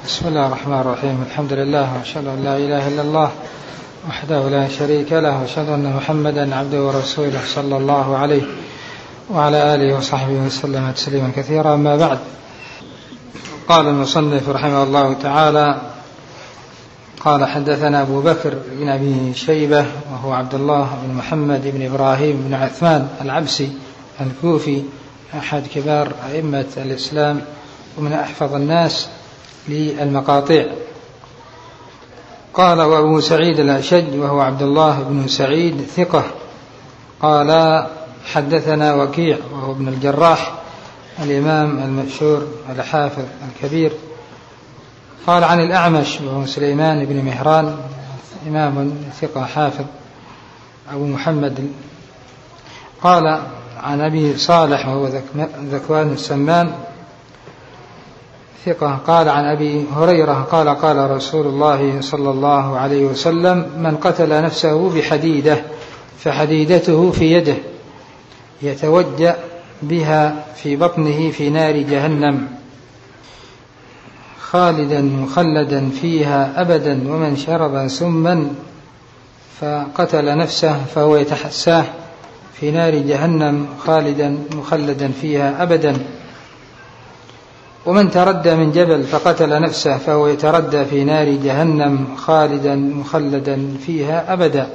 بسم الله الرحمن الرحيم. الحمد لله وأشهد أن لا إله إلا الله وحده لا شريك له، وأشهد أن محمدا عبده ورسوله صلى الله عليه وعلى آله وصحبه وسلم تسليما كثيرا. أما بعد، قال المصنف رحمه الله تعالى: قال حدثنا أبو بكر بن أبي شيبة وهو عبد الله بن محمد بن إبراهيم بن عثمان العبسي الكوفي، أحد كبار أئمة الإسلام ومن أحفظ الناس للمقاطع. قال: وأبو سعيد الأشج وهو عبد الله بن سعيد ثقة. قال: حدثنا وكيع وهو ابن الجراح الإمام المشهور الحافظ الكبير. قال: عن الأعمش وهو سليمان بن مهران إمام ثقة حافظ أبو محمد. قال: عن أبي صالح وهو ذكوان السمان ثقة. قال: عن أبي هريرة قال: قال رسول الله صلى الله عليه وسلم: من قتل نفسه بحديدة فحديدته في يده يتوجأ بها في بطنه في نار جهنم خالدا مخلدا فيها أبدا، ومن شرب سما فقتل نفسه فهو يتحساه في نار جهنم خالدا مخلدا فيها أبدا، ومن تردى من جبل فقتل نفسه فهو يتردى في نار جهنم خالدا مخلدا فيها أبدا.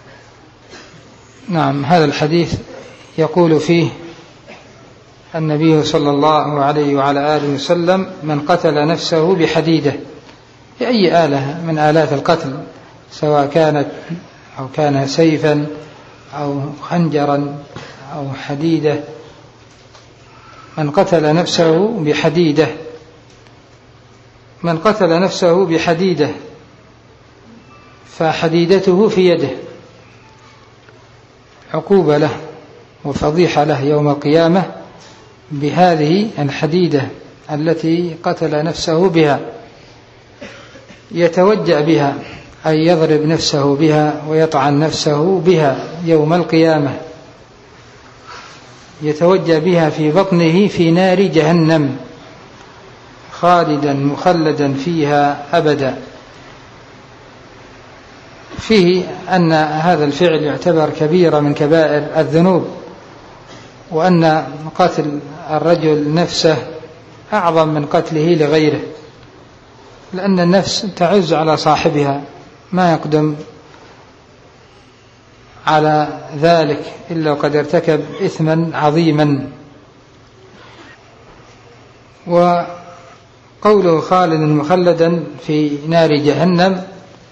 نعم، هذا الحديث يقول فيه النبي صلى الله عليه وعلى آله وسلم: من قتل نفسه بحديدة، بأي آلة من آلات القتل، سواء كان سيفا أو خنجرا أو حديدة. من قتل نفسه بحديدة فحديدته في يده، عقوبة له وفضيحة له يوم القيامة بهذه الحديدة التي قتل نفسه بها، يتوجأ بها أي يضرب نفسه بها ويطعن نفسه بها يوم القيامة، يتوجأ بها في بطنه في نار جهنم خالدا مخلدا فيها أبدا. فيه أن هذا الفعل يعتبر كبيرة من كبائر الذنوب، وأن قتل الرجل نفسه أعظم من قتله لغيره، لأن النفس تعز على صاحبها، ما يقدم على ذلك إلا وقد ارتكب إثما عظيما. وقوله خالدا مخلدا في نار جهنم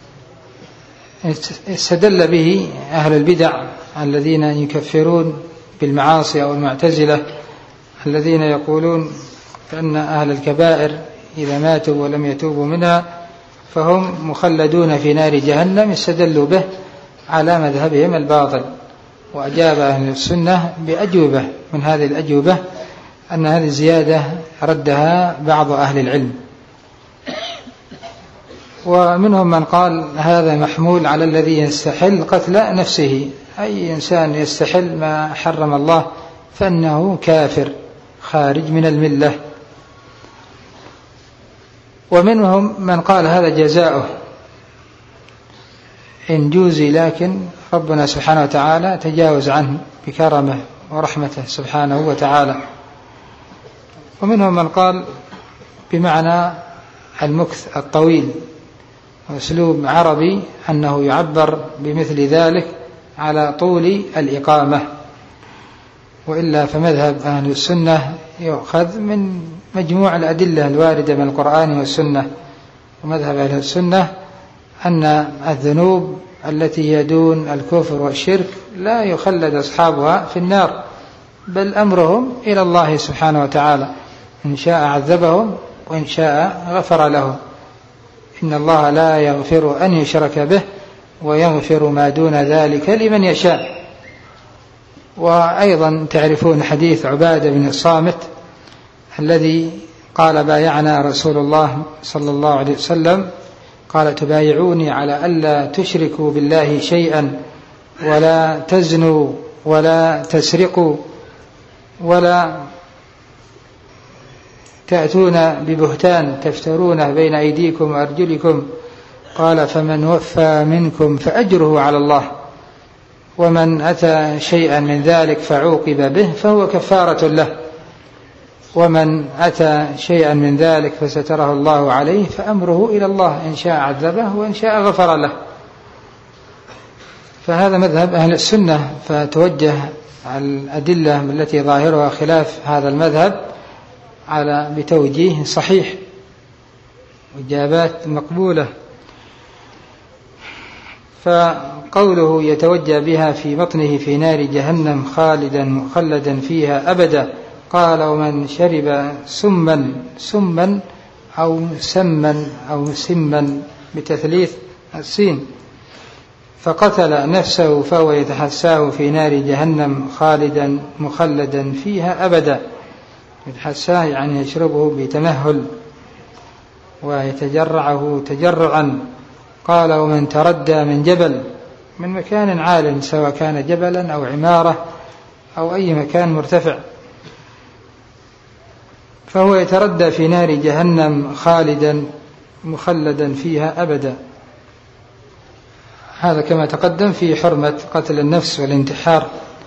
استدل به أهل البدع الذين يكفرون بالمعاصي أو المعتزلة الذين يقولون بأن أهل الكبائر إذا ماتوا ولم يتوبوا منها فهم مخلدون في نار جهنم، استدلوا به على مذهبهم الباطل. وأجاب أهل السنة بأجوبة من هذه الأجوبة أن هذه الزيادة ردها بعض أهل العلم، ومنهم من قال هذا محمول على الذي يستحل قتل نفسه، أي إنسان يستحل ما حرم الله فإنه كافر خارج من الملة. ومنهم من قال هذا جزاؤه إن جوزي، لكن ربنا سبحانه وتعالى تجاوز عنه بكرمه ورحمته سبحانه وتعالى. ومنهم من قال بمعنى المكث الطويل، وأسلوب عربي أنه يعبر بمثل ذلك على طول الإقامة. وإلا فمذهب أهل السنة يؤخذ من مجموع الأدلة الواردة من القرآن والسنة. ومذهب أهل السنة أن الذنوب التي هي دون الكفر والشرك لا يخلد أصحابها في النار، بل أمرهم إلى الله سبحانه وتعالى، إن شاء عذبهم وإن شاء غفر لهم. إن الله لا يغفر أن يشرك به ويغفر ما دون ذلك لمن يشاء. وأيضا تعرفون حديث عبادة بن الصامت الذي قال: بايعنا رسول الله صلى الله عليه وسلم، قال: تبايعوني على ألا تشركوا بالله شيئا ولا تزنوا ولا تسرقوا ولا تأتون ببهتان تفترونه بين أيديكم وأرجلكم. قال فمن وفى منكم فأجره على الله، ومن أتى شيئا من ذلك فعوقب به فهو كفارة له، ومن أتى شيئا من ذلك فستره الله عليه فأمره إلى الله، إن شاء عذبه وإن شاء غفر له. فهذا مذهب أهل السنة، فتوجه الأدلة التي ظاهرها خلاف هذا المذهب بتوجيه صحيح وإجابات مقبولة. فقوله يتوجه بها في بطنه في نار جهنم خالدا مخلدا فيها أبدا. قال ومن شرب سما أو سما أو سما بتثليث السين فقتل نفسه فهو يتحساه في نار جهنم خالدا مخلدا فيها أبدا. يتحساه يعني يشربه بتمهل ويتجرعه تجرعا. قال ومن تردى من جبل، من مكان عال سواء كان جبلا أو عمارة أو أي مكان مرتفع، فهو يتردى في نار جهنم خالدا مخلدا فيها أبدا. هذا كما تقدم في حرمة قتل النفس والانتحار.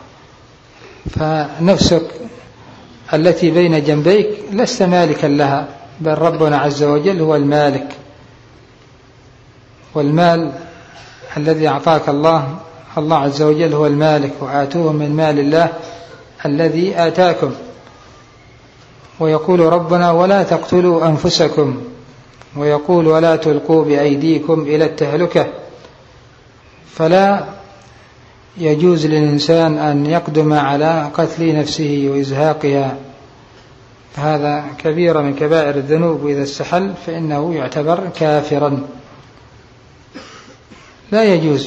فنفسك التي بين جنبيك لست مالكا لها، بل ربنا عز وجل هو المالك، والمال الذي أعطاك الله عز وجل هو المالك. وآتوه من مال الله الذي آتاكم. ويقول ربنا ولا تقتلوا أنفسكم، ويقول ولا تلقوا بأيديكم إلى التهلكة. فلا يجوز للإنسان أن يقدم على قتل نفسه وإزهاقها، هذا كبيرة من كبائر الذنوب، وإذا استحل فإنه يعتبر كافرا، لا يجوز.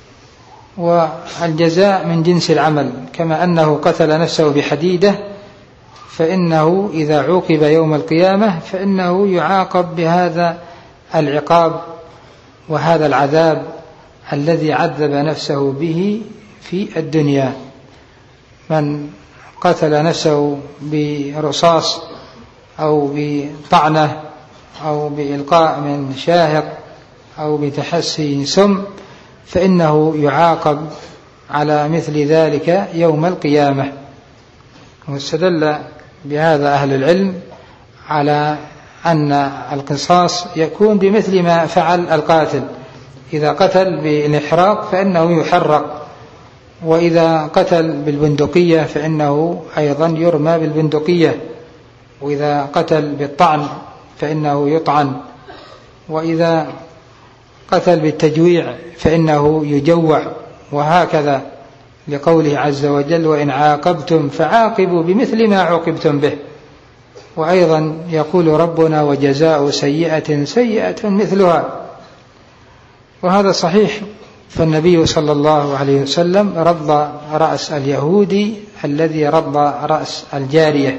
والجزاء من جنس العمل، كما أنه قتل نفسه بحديدة فإنه إذا عوقب يوم القيامة فإنه يعاقب بهذا العقاب وهذا العذاب الذي عذب نفسه به في الدنيا. من قتل نفسه برصاص أو بطعنة أو بإلقاء من شاهق أو بتحسي سم فإنه يعاقب على مثل ذلك يوم القيامة. واستدل بهذا أهل العلم على أن القصاص يكون بمثل ما فعل القاتل. إذا قتل بالإحراق فإنه يحرق، وإذا قتل بالبندقية فإنه أيضا يرمى بالبندقية، وإذا قتل بالطعن فإنه يطعن، وإذا قتل بالتجويع فإنه يجوع، وهكذا، لقوله عز وجل وإن عاقبتم فعاقبوا بمثل ما عوقبتم به. وأيضا يقول ربنا وجزاء سيئة سيئة مثلها، وهذا صحيح. فالنبي صلى الله عليه وسلم رض رأس اليهودي الذي رض رأس الجارية.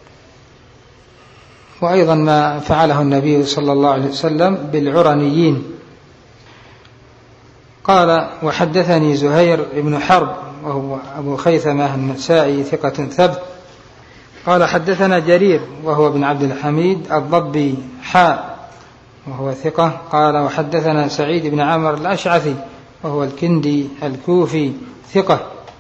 وأيضا ما فعله النبي صلى الله عليه وسلم بالعرنيين. قال وحدثني زهير بن حرب وهو أبو خيثمة النسائي ثقة ثبت. قال حدثنا جرير وهو بن عبد الحميد الضبي وهو ثقة. قال وحدثنا سعيد بن عمرو الأشعثي وهو الكندي الكوفي ثقة.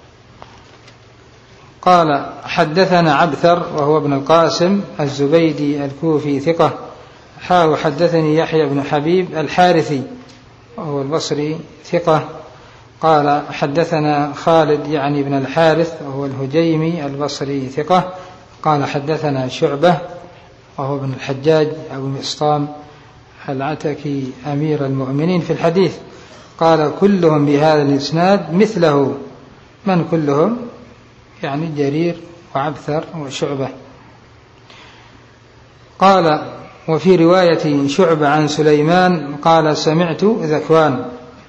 قال حدثنا عبثر وهو ابن القاسم الزبيدي الكوفي ثقة. وحدثني يحيى بن حبيب الحارثي وهو البصري ثقة. قال حدثنا خالد يعني بن الحارث وهو الهجيمي البصري ثقة. قال حدثنا شعبة وهو ابن الحجاج أبو مسطام العتكي أمير المؤمنين في الحديث. قال كلهم بهذا الإسناد مثله. من كلهم؟ يعني جرير وعبثر وشعبة. قال وفي رواية شعبة عن سليمان قال سمعت ذكوان.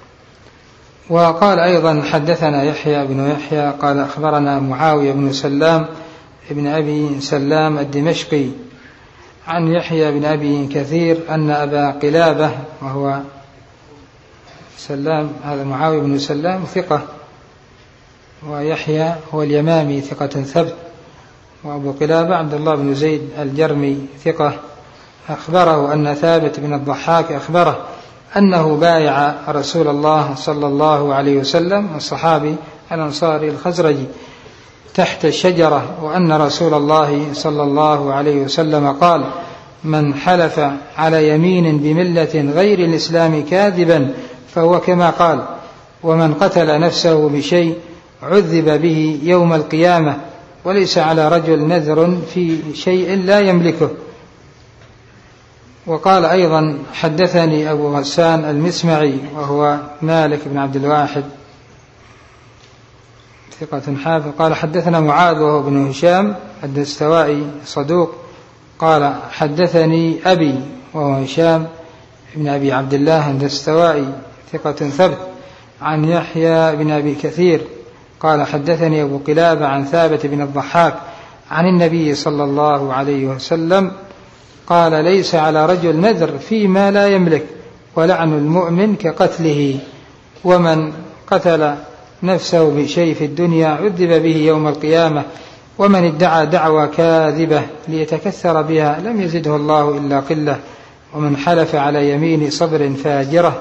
وقال أيضا حدثنا يحيى بن يحيى قال أخبرنا معاوية بن سلام ابن أبي سلام الدمشقي عن يحيى بن أبي كثير أن أبا قلابة وهو سلام هذا معاوية بن سلام ثقة، ويحيى هو اليمامي ثقة ثبت. وأبو قلابة عبد الله بن زيد الجرمي ثقة أخبره أن ثابت بن الضحاك أخبره أنه بايع رسول الله صلى الله عليه وسلم الصحابي الأنصاري الخزرجي تحت الشجرة، وأن رسول الله صلى الله عليه وسلم قال: من حلف على يمين بملة غير الإسلام كاذبا فهو كما قال، ومن قتل نفسه بشيء عذب به يوم القيامة، وليس على رجل نذر في شيء لا يملكه. وقال أيضا: حدثني أبو غسان المسمعي وهو مالك بن عبد الواحد ثقة حافظ قال: حدثنا معاذ وهو ابن هشام الدستوائي صدوق قال: حدثني أبي وهو هشام بن أبي عبد الله الدستوائي ثقة ثبت عن يحيى بن أبي كثير قال: حدثني أبو قلابة عن ثابت بن الضحاك عن النبي صلى الله عليه وسلم قال: ليس على رجل نذر فيما لا يملك، ولعن المؤمن كقتله، ومن قتل نفسه بشيء في الدنيا عذب به يوم القيامة، ومن ادعى دعوى كاذبة ليتكثر بها لم يزده الله إلا قلة، ومن حلف على يمين صبر فاجرة.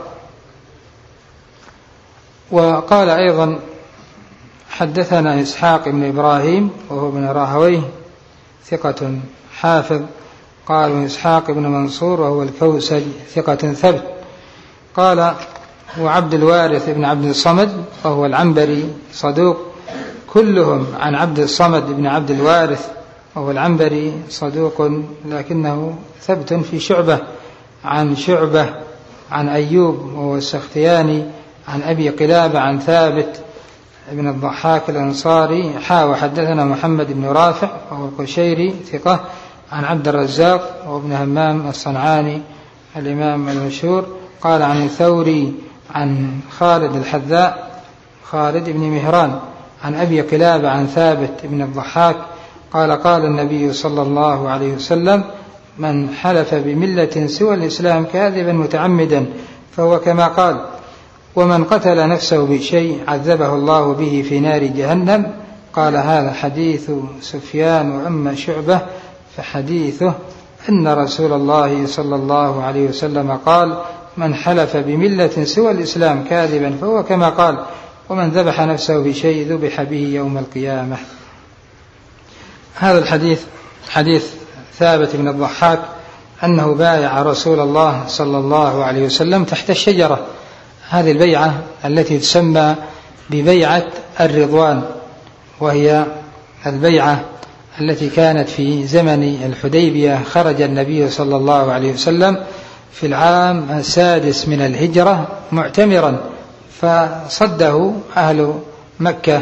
وقال أيضا: حدثنا إسحاق بن إبراهيم وهو بن راهويه ثقة حافظ قال: إسحاق بن منصور وهو الكوسج ثقة ثبت قال: وعبد الوارث بن عبد الصمد وهو العنبري صدوق، كلهم عن عبد الصمد بن عبد الوارث وهو العنبري صدوق لكنه ثبت في شعبة عن شعبة عن أيوب وهو السختياني عن أبي قلابة عن ثابت بن الضحاك الأنصاري وحدثنا محمد بن رافع وهو القشيري ثقة عن عبد الرزاق وابن همام الصنعاني الإمام المشهور قال: عن الثوري عن خالد الحذاء خالد بن مهران عن أبي قلابة عن ثابت بن الضحاك قال: قال النبي صلى الله عليه وسلم: من حلف بملة سوى الإسلام كاذبا متعمدا فهو كما قال، ومن قتل نفسه بشيء عذبه الله به في نار جهنم. قال: هذا حديث سفيان. وأما شعبة فحديثه أن رسول الله صلى الله عليه وسلم قال: من حلف بملة سوى الإسلام كاذبا فهو كما قال، ومن ذبح نفسه بشيء ذبح به يوم القيامة. هذا الحديث حديث ثابت بن الضحاك أنه بايع رسول الله صلى الله عليه وسلم تحت الشجرة، هذه البيعة التي تسمى ببيعة الرضوان، وهي البيعة التي كانت في زمن الحديبية. خرج النبي صلى الله عليه وسلم في العام 6 من الهجرة معتمرا، فصده أهل مكة،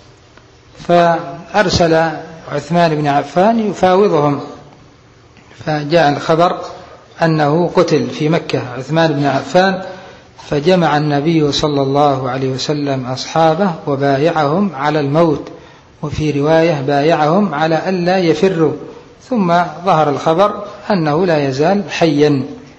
فأرسل عثمان بن عفان يفاوضهم، فجاء الخبر أنه قتل في مكة عثمان بن عفان، فجمع النبي صلى الله عليه وسلم أصحابه وبايعهم على الموت، وفي رواية بايعهم على ألا يفروا، ثم ظهر الخبر أنه لا يزال حيا.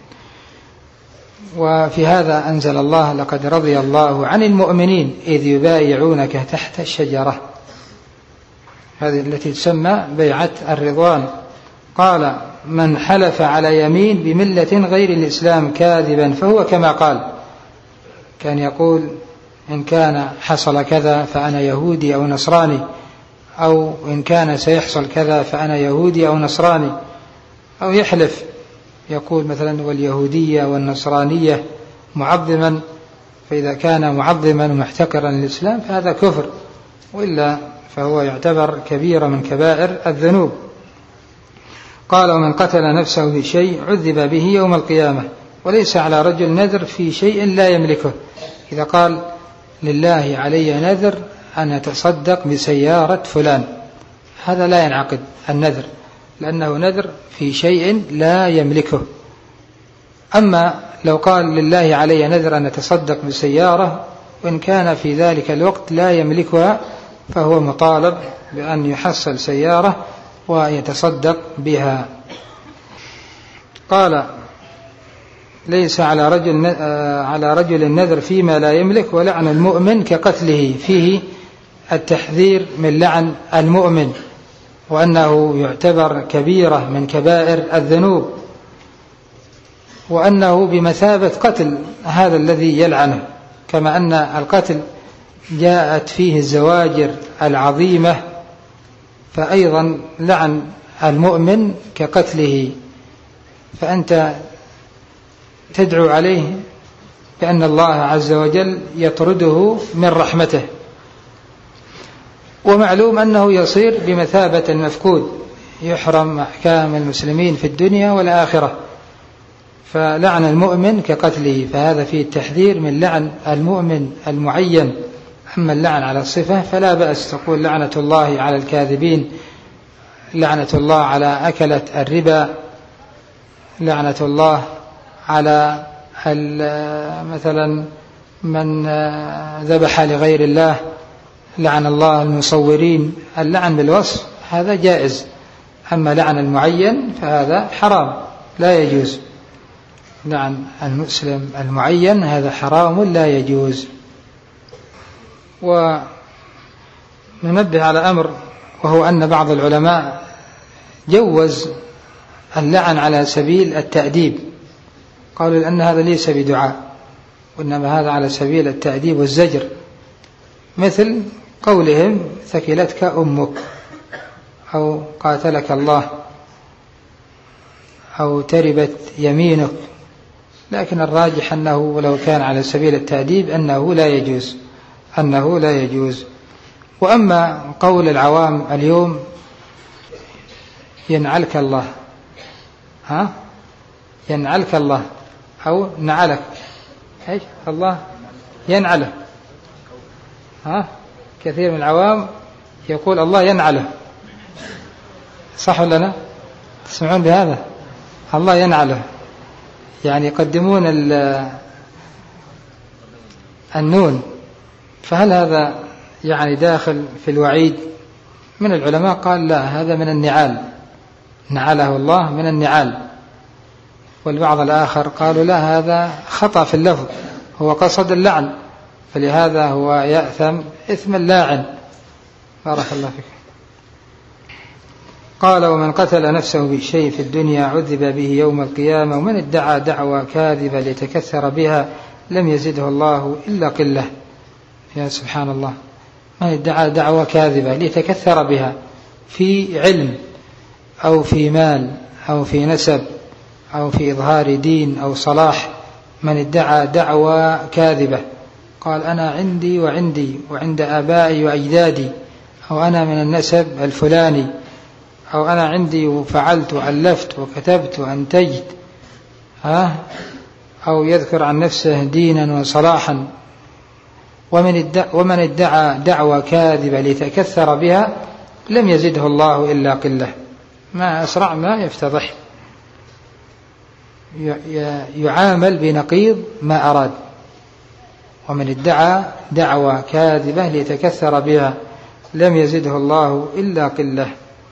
وفي هذا أنزل الله: لقد رضي الله عن المؤمنين إذ يبايعونك تحت الشجرة، هذه التي تسمى بيعة الرضوان. قال: من حلف على يمين بملة غير الإسلام كاذبا فهو كما قال، كان يقول: إن كان حصل كذا فأنا يهودي أو نصراني، أو إن كان سيحصل كذا فأنا يهودي أو نصراني، أو يحلف يقول مثلا: واليهودية والنصرانية معظما، فإذا كان معظما ومحتكرا للإسلام فهذا كفر، وإلا فهو يعتبر كبيرة من كبائر الذنوب. قال: ومن قتل نفسه بشيء عذب به يوم القيامة، وليس على رجل نذر في شيء لا يملكه. إذا قال: لله علي نذر أن أتصدق بسيارة فلان، هذا لا ينعقد النذر، لأنه نذر في شيء لا يملكه. أما لو قال: لله علي نذر أن أتصدق بسيارة، وإن كان في ذلك الوقت لا يملكها، فهو مطالب بأن يحصل سيارة ويتصدق بها. قال: ليس على رجل النذر فيما لا يملك، ولعن المؤمن كقتله، فيه التحذير من لعن المؤمن، وأنه يعتبر كبيرة من كبائر الذنوب، وأنه بمثابة قتل هذا الذي يلعنه، كما أن القتل جاءت فيه الزواجر العظيمة، فأيضا لعن المؤمن كقتله. فأنت تدعو عليه بأن الله عز وجل يطرده من رحمته، ومعلوم أنه يصير بمثابة المفقود، يحرم أحكام المسلمين في الدنيا والآخرة. فلعن المؤمن كقتله، فهذا فيه التحذير من لعن المؤمن المعين. أما اللعن على الصفة فلا بأس، تقول لعنة الله على الكاذبين، لعنة الله على أكلة الربا، لعنة الله على مثلا من ذبح لغير الله، لعن الله المصورين. اللعن بالوصف هذا جائز، أما لعن المعين فهذا حرام لا يجوز. لعن المسلم المعين هذا حرام لا يجوز. وننبه على أمر، وهو أن بعض العلماء جوز اللعن على سبيل التأديب، قالوا لأن هذا ليس بدعاء، وإنما هذا على سبيل التأديب والزجر، مثل قولهم ثكلتك أمك، أو قاتلك الله، أو تربت يمينك. لكن الراجح أنه لو كان على سبيل التأديب أنه لا يجوز. وأما قول العوام اليوم ينعلك الله، ينعلك الله، أو نعلك، إيش الله ينعله، كثير من العوام يقول الله ينعله، صح ولا لا؟ تسمعون بهذا؟ الله ينعله، يعني يقدمون النون. فهل هذا يعني داخل في الوعيد؟ من العلماء قال لا، هذا من النعال، نعله الله من النعال. والبعض الآخر قالوا لا، هذا خطأ في اللفظ، هو قصد اللعن، فلهذا هو يأثم إثم اللاعن. بارك الله فيك. قال: ومن قتل نفسه بالشيء في الدنيا عذب به يوم القيامة، ومن ادعى دعوى كاذبة ليتكثر بها لم يزده الله إلا قلة. يا سبحان الله، من ادعى دعوى كاذبة ليتكثر بها في علم أو في مال أو في نسب أو في إظهار دين أو صلاح، من ادعى دعوى كاذبة، قال أنا عندي وعند آبائي وأجدادي، أو أنا من النسب الفلاني، أو أنا عندي وفعلت وألفت وكتبت وأنتجت، أو يذكر عن نفسه دينا وصلاحا. ومن ادعى دعوى كاذبة ليتكثر بها لم يزده الله إلا قلة. ما أسرع ما يفتضح، يعامل بنقيض ما أراد. ومن ادعى دعوى كاذبة ليتكثر بها لم يزده الله إلا قلة.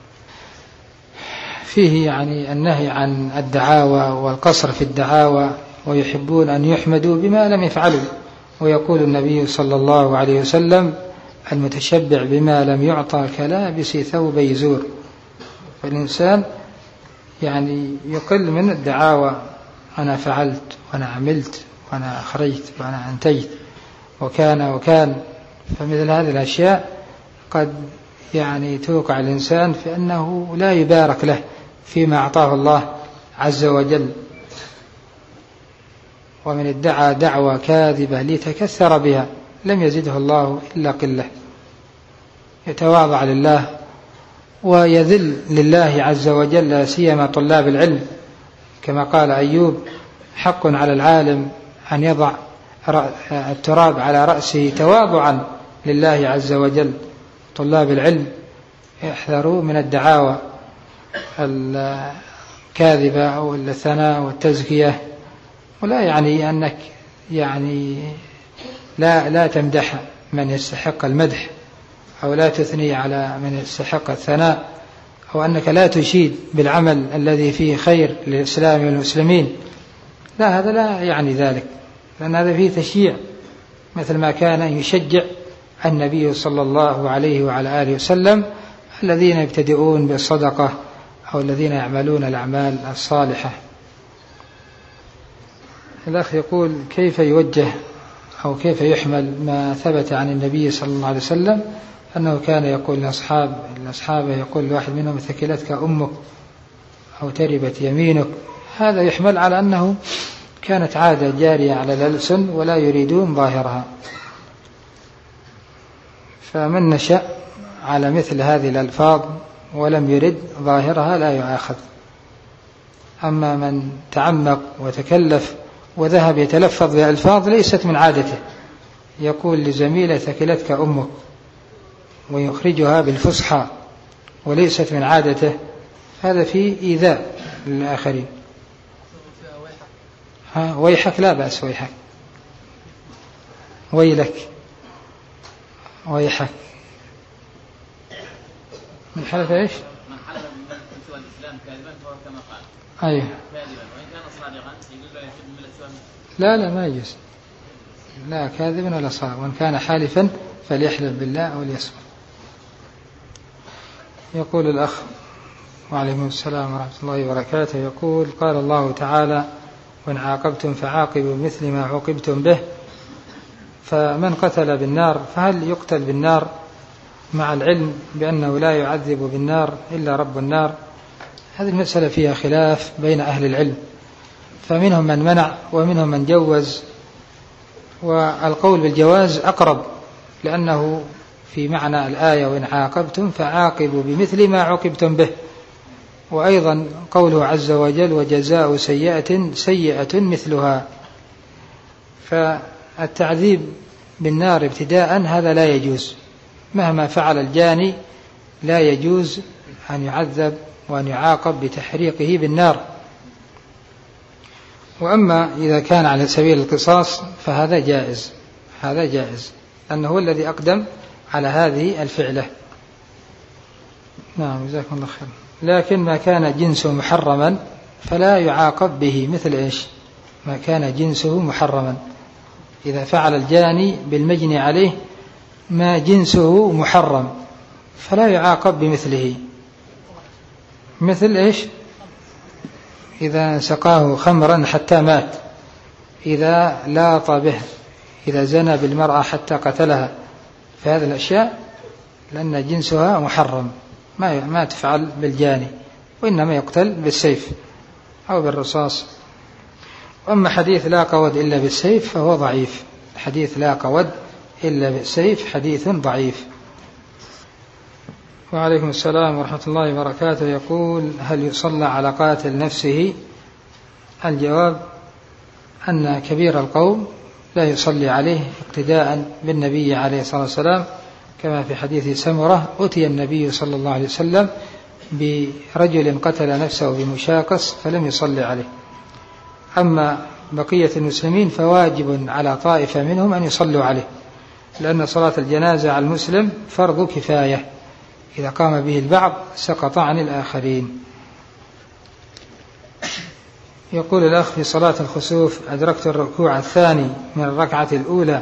فيه يعني النهي عن الدعاوى والقصر في الدعاوى، ويحبون أن يحمدوا بما لم يفعلوا. ويقول النبي صلى الله عليه وسلم: المتشبع بما لم يعطى كلابس ثوبي زور. فالإنسان يعني يقل من الدعاوى، أنا فعلت وأنا عملت وأنا أخرجت وأنا أنتجت وكان. فمثل هذه الأشياء قد يعني توقع الإنسان في أنه لا يبارك له فيما أعطاه الله عز وجل. ومن ادعى دعوى كاذبة ليتكثر بها لم يزده الله إلا قلة. يتواضع لله ويذل لله عز وجل، لا سيما طلاب العلم، كما قال أيوب: حق على العالم أن يضع التراب على رأسه تواضعا لله عز وجل. طلاب العلم يحذروا من الدعاوى الكاذبة أو الثناء والتزكية، ولا يعني أنك يعني لا تمدح من يستحق المدح، أو لا تثني على من يستحق الثناء، أو أنك لا تشيد بالعمل الذي فيه خير للإسلام والمسلمين. لا، هذا لا يعني ذلك، لأن هذا فيه تشجيع، مثل ما كان يشجع النبي صلى الله عليه وعلى آله وسلم الذين يبتدئون بالصدقة أو الذين يعملون الأعمال الصالحة. الأخ يقول: كيف يوجه أو كيف يحمل ما ثبت عن النبي صلى الله عليه وسلم أنه كان يقول لأصحابه، يقول لواحد منهم: ثكلتك أمك أو تربت يمينك. هذا يحمل على أنه كانت عادة جارية على الألسن ولا يريدون ظاهرها، فمن نشأ على مثل هذه الألفاظ ولم يرد ظاهرها لا يؤاخذ. أما من تعمق وتكلف وذهب يتلفظ بألفاظ ليست من عادته، يقول لزميله: ثكلتك أمك، ويخرجها بالفصحى وليست من عادته، هذا فيه إيذاء للآخرين. ويحك لا بأس، ويحك، ويلك، ويحك. من حلف إيش؟ من حلف من سوى الإسلام كاذبا فهو كما قال. أيه. كاذبا، وإن كان صادقا يقول له يحب من السوى. لا ما يجوز، لا كاذبا ولا صادقا، وإن كان حالفا فليحلف بالله أو ليصمت. يقول الأخ: وعليكم السلام ورحمة الله وبركاته، يقول: قال الله تعالى: وإن عاقبتم فعاقبوا بمثل ما عوقبتم به. فمن قتل بالنار فهل يقتل بالنار مع العلم بأنه لا يعذب بالنار إلا رب النار؟ هذه المسألة فيها خلاف بين أهل العلم، فمنهم من منع ومنهم من جوز، والقول بالجواز أقرب، لأنه في معنى الآية: وإن عاقبتم فعاقبوا بمثل ما عوقبتم به. وأيضا قوله عز وجل: وجزاء سيئة سيئة مثلها. فالتعذيب بالنار ابتداء هذا لا يجوز، مهما فعل الجاني لا يجوز أن يعذب وأن يعاقب بتحريقه بالنار. وأما إذا كان على سبيل القصاص فهذا جائز، هذا جائز، لأنه هو الذي أقدم على هذه الفعلة. نعم، جزاكم الله خير. لكن ما كان جنسه محرما فلا يعاقب به. مثل إيش؟ ما كان جنسه محرما، إذا فعل الجاني بالمجني عليه ما جنسه محرم فلا يعاقب بمثله. مثل إيش؟ إذا سقاه خمرا حتى مات، إذا لاط به، إذا زنى بالمرأة حتى قتلها، فهذه الأشياء لأن جنسها محرم ما تفعل بالجاني، وإنما يقتل بالسيف أو بالرصاص. وأما حديث لا قود إلا بالسيف فهو ضعيف. حديث لا قود إلا بالسيف حديث ضعيف. وعليكم السلام ورحمة الله وبركاته، يقول: هل يصلى على قاتل نفسه؟ الجواب أن كبير القوم لا يصلي عليه اقتداء بالنبي عليه الصلاة والسلام، كما في حديث سمرة: أتي النبي صلى الله عليه وسلم برجل قتل نفسه بمشاقص فلم يصلي عليه. أما بقية المسلمين فواجب على طائفة منهم أن يصلوا عليه، لأن صلاة الجنازة على المسلم فرض كفاية، إذا قام به البعض سقط عن الآخرين. يقول الأخ: في صلاة الخسوف أدركت الركوع الثاني من الركعة الأولى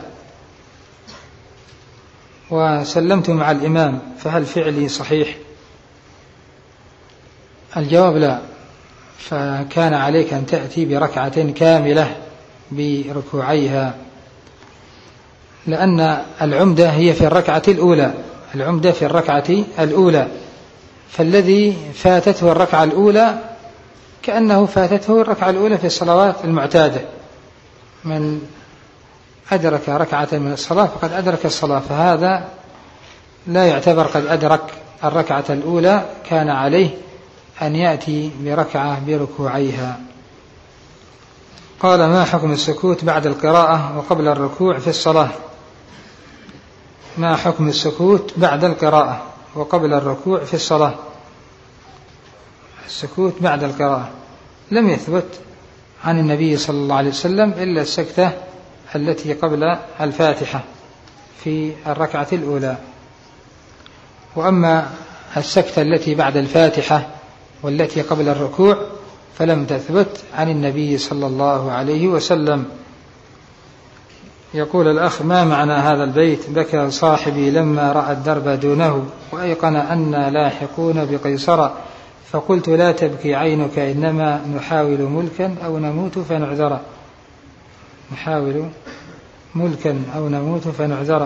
وسلمت مع الإمام، فهل فعلي صحيح؟ الجواب لا، فكان عليك أن تأتي بركعة كاملة بركوعيها، لأن العمدة هي في الركعة الأولى، العمدة في الركعة الأولى، فالذي فاتته الركعة الأولى كأنه فاتته الركعة الأولى في الصلوات المعتادة. من أدرك ركعة من الصلاة فقد أدرك الصلاة، فهذا لا يعتبر قد أدرك الركعة الأولى، كان عليه أن يأتي بركعة بركوعيها. قال: ما حكم السكوت بعد القراءة وقبل الركوع في الصلاة؟ ما حكم السكوت بعد القراءة وقبل الركوع في الصلاة؟ السكوت بعد القراءة لم يثبت عن النبي صلى الله عليه وسلم إلا السكتة التي قبل الفاتحة في الركعة الأولى. وأما السكتة التي بعد الفاتحة والتي قبل الركوع فلم تثبت عن النبي صلى الله عليه وسلم. يقول الأخ: ما معنى هذا البيت؟ بكى صاحبي لما رأى الدرب دونه وأيقن أننا لاحقون بقيصر، فقلت لا تبكي عينك إنما نحاول ملكا أو نموت فنعذر. نحاول ملكا أو نموت فنعذر،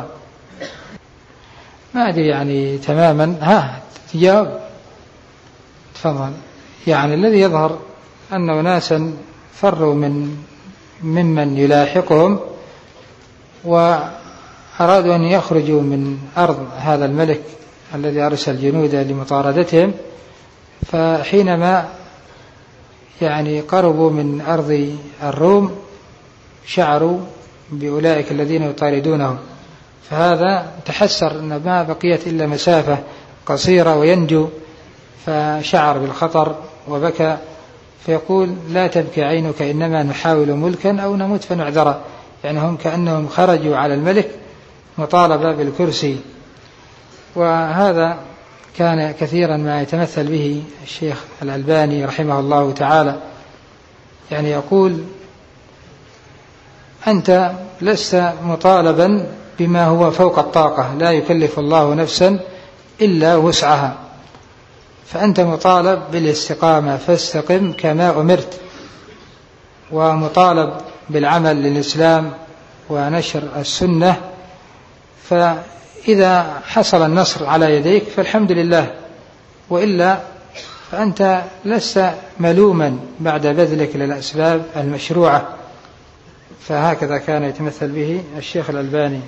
ما أدري يعني تماما. تجاوب، تفضل. يعني الذي يظهر أن أناسا فروا ممن يلاحقهم وأرادوا أن يخرجوا من أرض هذا الملك الذي أرسل جنودا لمطاردتهم، فحينما يعني قربوا من أرض الروم شعروا بأولئك الذين يطاردونهم، فهذا تحسر أن ما بقيت إلا مسافة قصيرة وينجو، فشعر بالخطر وبكى، فيقول لا تبكي عينك إنما نحاول ملكا أو نموت فنعذر. يعني هم كأنهم خرجوا على الملك مطالبة بالكرسي. وهذا كان كثيرا ما يتمثل به الشيخ الألباني رحمه الله تعالى، يعني يقول: أنت لست مطالبا بما هو فوق الطاقة، لا يكلف الله نفسا إلا وسعها، فأنت مطالب بالاستقامة، فاستقم كما أمرت، ومطالب بالعمل للإسلام ونشر السنة، فإذا حصل النصر على يديك فالحمد لله، وإلا فأنت لست ملوما بعد بذلك للأسباب المشروعة. فهكذا كان يتمثل به الشيخ الألباني.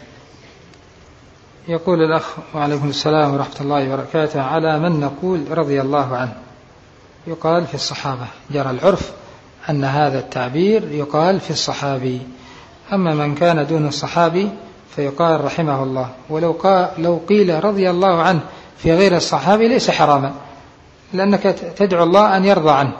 يقول الأخ: وعليكم السلام ورحمة الله وبركاته، على من نقول رضي الله عنه؟ يقال في الصحابة، جرى العرف أن هذا التعبير يقال في الصحابي، أما من كان دون الصحابي فيقال رحمه الله. ولو قيل رضي الله عنه في غير الصحابي ليس حراما، لأنك تدعو الله أن يرضى عنه،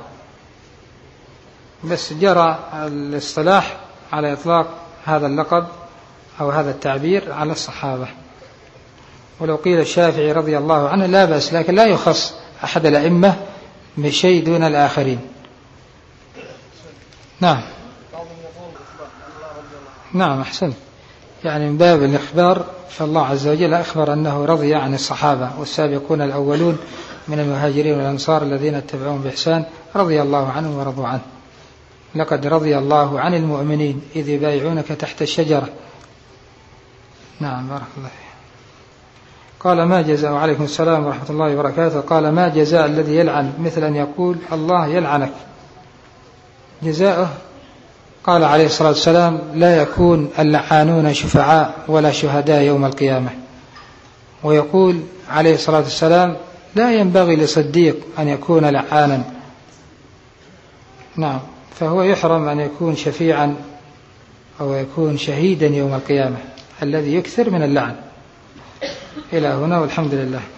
بس جرى الاصطلاح على إطلاق هذا اللقب أو هذا التعبير على الصحابة. ولو قيل الشافعي رضي الله عنه لا بأس، لكن لا يخص أحد الأئمة بشيء دون الآخرين. نعم نعم، أحسن. يعني من باب الإخبار، فالله عز وجل أخبر أنه رضي عن الصحابة والسابقون الأولون من المهاجرين والأنصار الذين اتبعوهم بإحسان رضي الله عنهم ورضوا عنه. لقد رضي الله عن المؤمنين إذ يبايعونك تحت الشجرة. نعم، بارك الله فيك. قال: ما جزاء؟ وعليكم السلام ورحمة الله وبركاته. قال: ما جزاء الذي يلعن مثل أن يقول الله يلعنك؟ جزاؤه قال عليه الصلاة والسلام: لا يكون اللعانون شفعاء ولا شهداء يوم القيامة. ويقول عليه الصلاة والسلام: لا ينبغي لصديق أن يكون لعانا. نعم، فهو يحرم أن يكون شفيعا أو يكون شهيدا يوم القيامة الذي يكثر من اللعن. إلى هنا والحمد لله.